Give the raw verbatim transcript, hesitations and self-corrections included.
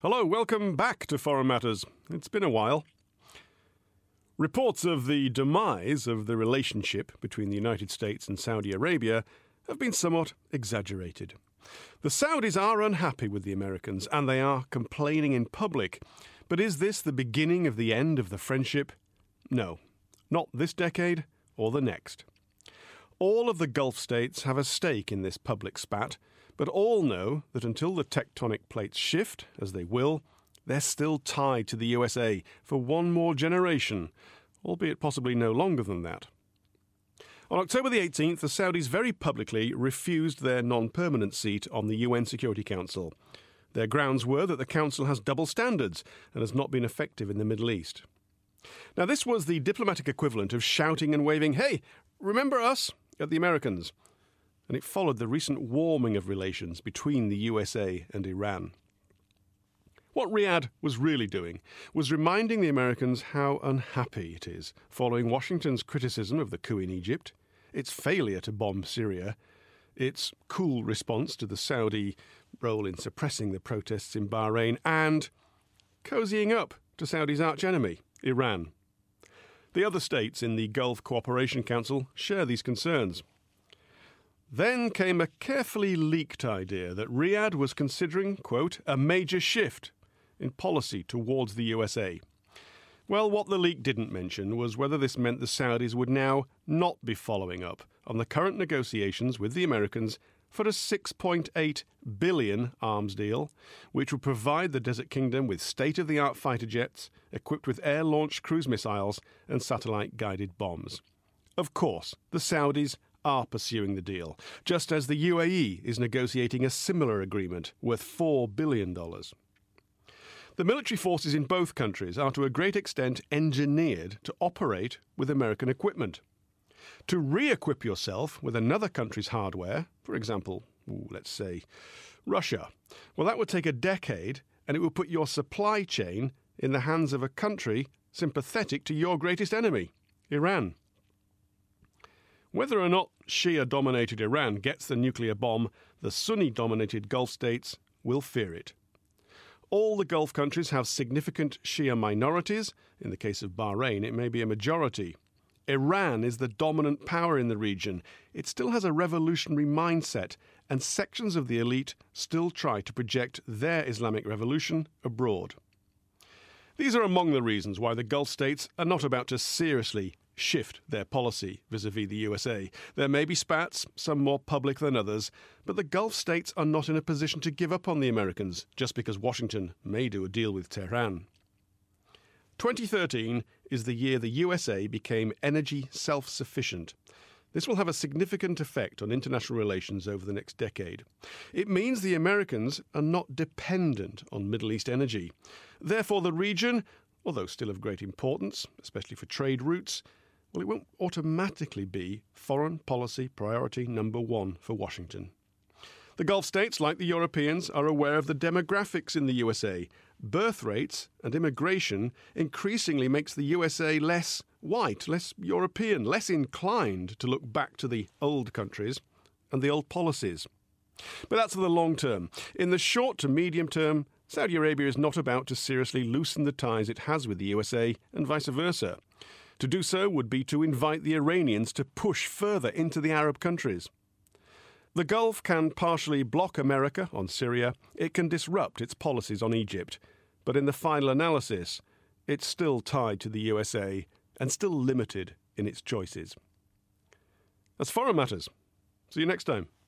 Hello, welcome back to Foreign Matters. It's been a while. Reports of the demise of the relationship between the United States and Saudi Arabia have been somewhat exaggerated. The Saudis are unhappy with the Americans, and they are complaining in public. But is this the beginning of the end of the friendship? No, not this decade or the next. All of the Gulf states have a stake in this public spat, but all know that until the tectonic plates shift, as they will, they're still tied to the U S A for one more generation, albeit possibly no longer than that. On October the eighteenth, the Saudis very publicly refused their non-permanent seat on the U N Security Council. Their grounds were that the Council has double standards and has not been effective in the Middle East. Now, this was the diplomatic equivalent of shouting and waving, "Hey, remember us?" at the Americans. And it followed the recent warming of relations between the U S A and Iran. What Riyadh was really doing was reminding the Americans how unhappy it is following Washington's criticism of the coup in Egypt, its failure to bomb Syria, its cool response to the Saudi role in suppressing the protests in Bahrain, and cozying up to Saudi's archenemy, Iran. The other states in the Gulf Cooperation Council share these concerns. Then came a carefully leaked idea that Riyadh was considering, quote, a major shift in policy towards the U S A. Well, what the leak didn't mention was whether this meant the Saudis would now not be following up on the current negotiations with the Americans for a six point eight billion dollars arms deal, which would provide the Desert Kingdom with state-of-the-art fighter jets equipped with air-launched cruise missiles and satellite-guided bombs. Of course, the Saudis are pursuing the deal, just as the U A E is negotiating a similar agreement worth four billion dollars. The military forces in both countries are to a great extent engineered to operate with American equipment. To re-equip yourself with another country's hardware, for example, ooh, let's say Russia, well, that would take a decade, and it would put your supply chain in the hands of a country sympathetic to your greatest enemy, Iran. Whether or not Shia-dominated Iran gets the nuclear bomb, the Sunni-dominated Gulf states will fear it. All the Gulf countries have significant Shia minorities. In the case of Bahrain, it may be a majority. Iran is the dominant power in the region. It still has a revolutionary mindset, and sections of the elite still try to project their Islamic revolution abroad. These are among the reasons why the Gulf states are not about to seriously shift their policy vis-à-vis the U S A. There may be spats, some more public than others, but the Gulf states are not in a position to give up on the Americans just because Washington may do a deal with Tehran. twenty thirteen is the year the U S A became energy self-sufficient. This will have a significant effect on international relations over the next decade. It means the Americans are not dependent on Middle East energy. Therefore, the region, although still of great importance, especially for trade routes, well, it won't automatically be foreign policy priority number one for Washington. The Gulf states, like the Europeans, are aware of the demographics in the U S A. Birth rates and immigration increasingly makes the U S A less white, less European, less inclined to look back to the old countries and the old policies. But that's for the long term. In the short to medium term, Saudi Arabia is not about to seriously loosen the ties it has with the U S A and vice versa. To do so would be to invite the Iranians to push further into the Arab countries. The Gulf can partially block America on Syria. It can disrupt its policies on Egypt. But in the final analysis, it's still tied to the U S A and still limited in its choices. That's Foreign Matters. See you next time.